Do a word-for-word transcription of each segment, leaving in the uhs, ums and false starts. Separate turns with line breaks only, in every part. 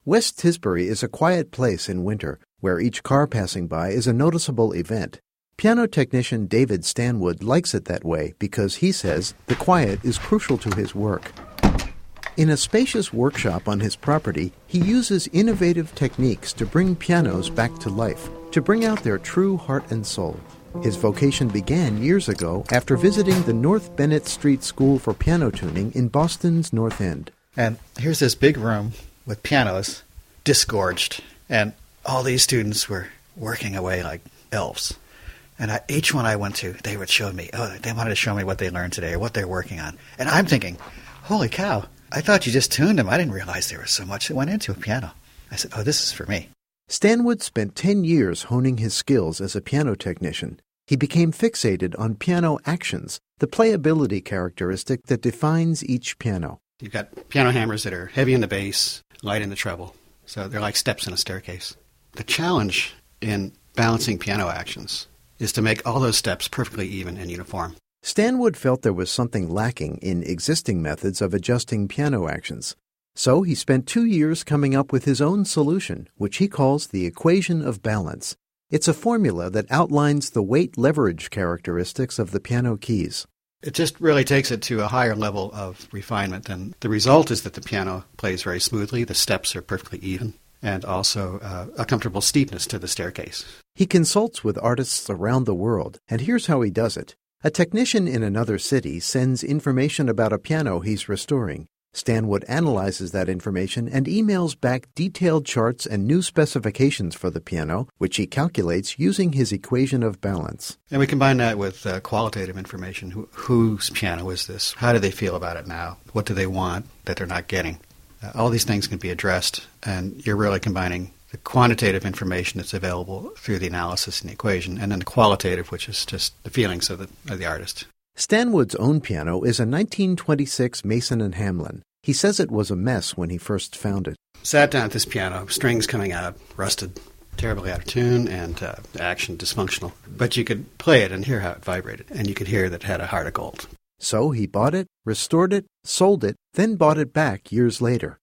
West Tisbury is a quiet place in winter, where each car passing by is a noticeable event. Piano technician David Stanwood likes it that way because he says the quiet is crucial to his work. In a spacious workshop on his property, he uses innovative techniques to bring pianos back to life, to bring out their true heart and soul. His vocation began years ago after visiting the North Bennett Street School for Piano Tuning in Boston's North End.
And here's this big room with pianos disgorged, and all these students were working away like elves. And I, each one I went to, they would show me, oh, they wanted to show me what they learned today or what they're working on. And I'm thinking, holy cow, I thought you just tuned them. I didn't realize there was so much that went into a piano. I said, oh, this is for me.
Stanwood spent ten years honing his skills as a piano technician. He became fixated on piano actions, the playability characteristic that defines each piano.
You've got piano hammers that are heavy in the bass, light in the treble. So they're like steps in a staircase. The challenge in balancing piano actions is to make all those steps perfectly even and uniform.
Stanwood felt there was something lacking in existing methods of adjusting piano actions. So he spent two years coming up with his own solution, which he calls the equation of balance. It's a formula that outlines the weight leverage characteristics of the piano keys.
It just really takes it to a higher level of refinement. And the result is that the piano plays very smoothly, the steps are perfectly even, and also uh, a comfortable steepness to the staircase.
He consults with artists around the world, and here's how he does it. A technician in another city sends information about a piano he's restoring. Stanwood analyzes that information and emails back detailed charts and new specifications for the piano, which he calculates using his equation of balance.
And we combine that with uh, qualitative information. Who, whose piano is this? How do they feel about it now? What do they want that they're not getting? Uh, all these things can be addressed, and you're really combining the quantitative information that's available through the analysis and the equation, and then the qualitative, which is just the feelings of the, of the artist.
Stanwood's own piano is a nineteen twenty-six Mason and Hamlin. He says it was a mess when he first found it.
Sat down at this piano, strings coming out, rusted, terribly out of tune, and uh, action dysfunctional. But you could play it and hear how it vibrated, and you could hear that it had a heart of gold.
So he bought it, restored it, sold it, then bought it back years later.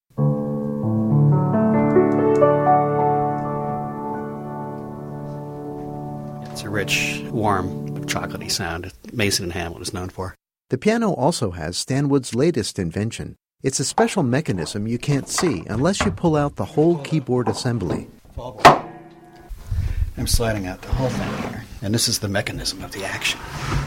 It's a rich, warm, chocolatey sound that Mason and Hamlin is known for.
The piano also has Stanwood's latest invention. It's a special mechanism you can't see unless you pull out the whole keyboard assembly.
I'm sliding out the whole thing here, and this is the mechanism of the action.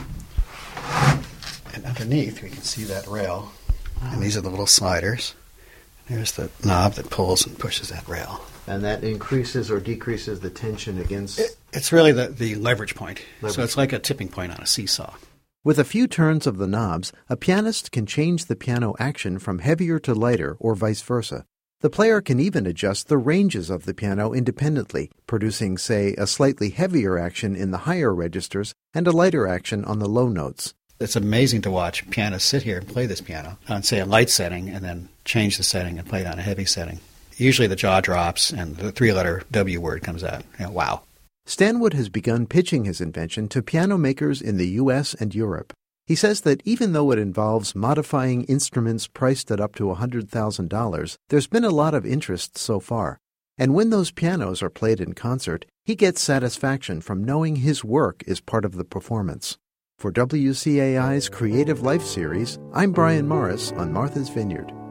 And underneath, we can see that rail, and these are the little sliders. There's the knob that pulls and pushes that rail.
And that increases or decreases the tension against...
It, it's really the, the leverage point.
Leverage.
So it's like a tipping point on a seesaw.
With a few turns of the knobs, a pianist can change the piano action from heavier to lighter or vice versa. The player can even adjust the ranges of the piano independently, producing, say, a slightly heavier action in the higher registers and a lighter action on the low notes.
It's amazing to watch pianists sit here and play this piano on, say, a light setting and then change the setting and play it on a heavy setting. Usually the jaw drops and the three-letter W word comes out. You know, wow.
Stanwood has begun pitching his invention to piano makers in the U S and Europe. He says that even though it involves modifying instruments priced at up to one hundred thousand dollars, there's been a lot of interest so far. And when those pianos are played in concert, he gets satisfaction from knowing his work is part of the performance. For W C A I's Creative Life series, I'm Brian Morris on Martha's Vineyard.